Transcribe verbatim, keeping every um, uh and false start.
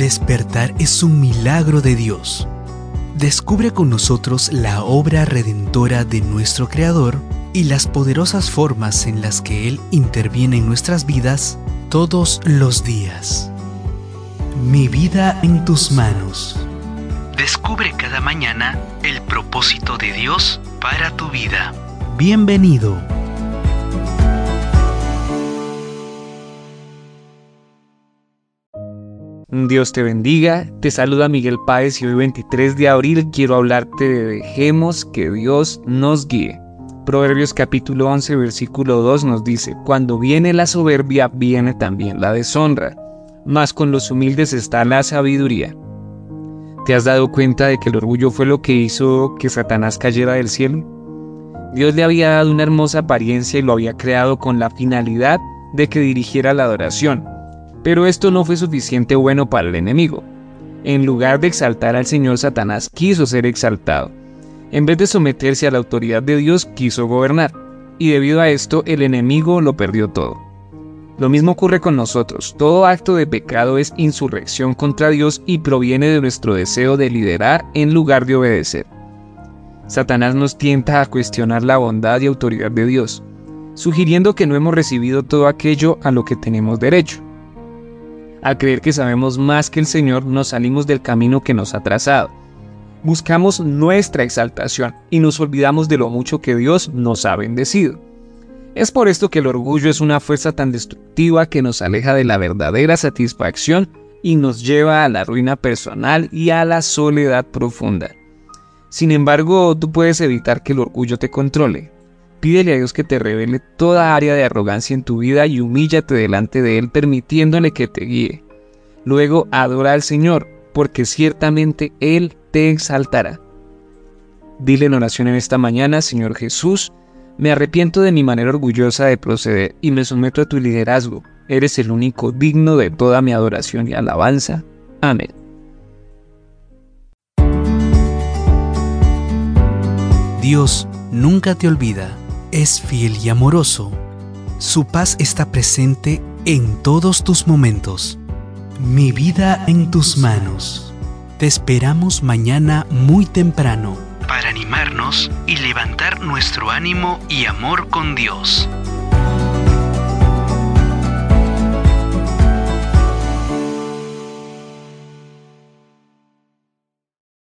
Despertar es un milagro de Dios. Descubre con nosotros la obra redentora de nuestro Creador y las poderosas formas en las que Él interviene en nuestras vidas todos los días. Mi vida en tus manos. Descubre cada mañana el propósito de Dios para tu vida. Bienvenido. Dios te bendiga, te saluda Miguel Páez y hoy veintitrés de abril quiero hablarte de dejemos que Dios nos guíe. Proverbios capítulo once versículo dos nos dice: cuando viene la soberbia viene también la deshonra, mas con los humildes está la sabiduría. ¿Te has dado cuenta de que el orgullo fue lo que hizo que Satanás cayera del cielo? Dios le había dado una hermosa apariencia y lo había creado con la finalidad de que dirigiera la adoración. Pero esto no fue suficiente bueno para el enemigo. En lugar de exaltar al Señor, Satanás quiso ser exaltado. En vez de someterse a la autoridad de Dios, quiso gobernar. Y debido a esto, el enemigo lo perdió todo. Lo mismo ocurre con nosotros. Todo acto de pecado es insurrección contra Dios y proviene de nuestro deseo de liderar en lugar de obedecer. Satanás nos tienta a cuestionar la bondad y autoridad de Dios, sugiriendo que no hemos recibido todo aquello a lo que tenemos derecho. Al creer que sabemos más que el Señor, nos salimos del camino que nos ha trazado. Buscamos nuestra exaltación y nos olvidamos de lo mucho que Dios nos ha bendecido. Es por esto que el orgullo es una fuerza tan destructiva que nos aleja de la verdadera satisfacción y nos lleva a la ruina personal y a la soledad profunda. Sin embargo, tú puedes evitar que el orgullo te controle. Pídele a Dios que te revele toda área de arrogancia en tu vida y humíllate delante de Él permitiéndole que te guíe. Luego adora al Señor, porque ciertamente Él te exaltará. Dile en oración en esta mañana: Señor Jesús, me arrepiento de mi manera orgullosa de proceder y me someto a tu liderazgo. Eres el único digno de toda mi adoración y alabanza. Amén. Dios nunca te olvida. Es fiel y amoroso. Su paz está presente en todos tus momentos. Mi vida en tus manos. Te esperamos mañana muy temprano para animarnos y levantar nuestro ánimo y amor con Dios.